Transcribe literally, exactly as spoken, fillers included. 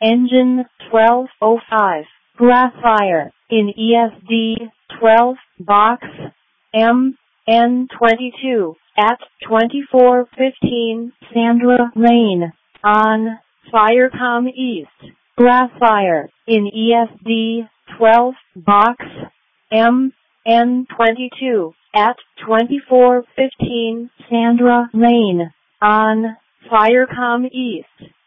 engine twelve oh five, Grassfire, in E S D twelve, box M N twenty-two, at twenty-four fifteen Sandra Lane, on Firecom East. Grassfire, in E S D twelve, box M N twenty-two, at twenty-four fifteen Sandra Lane, on Firecom East.